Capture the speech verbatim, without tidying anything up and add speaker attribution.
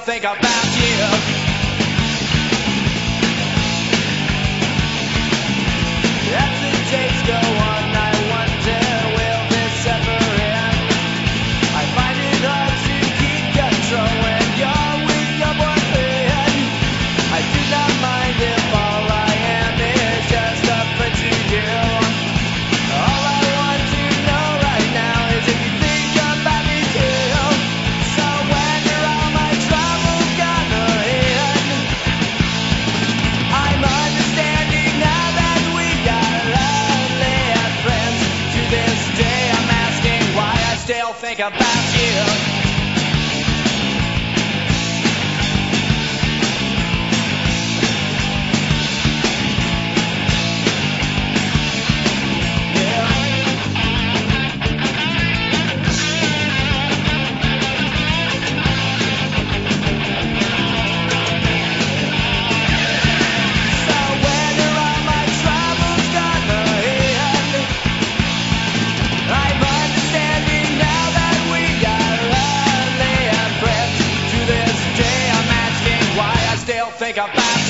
Speaker 1: think about you. As the days go on, I wonder, will this ever end? I find it hard to keep control when you're with your boyfriend. I do not mind if all I am is just a friend to you. All I want to know right now is if you think about me too. So when you're all my trouble's gonna end, I'm understanding now that we are only friends. To this day I'm asking why I still think about you. Think about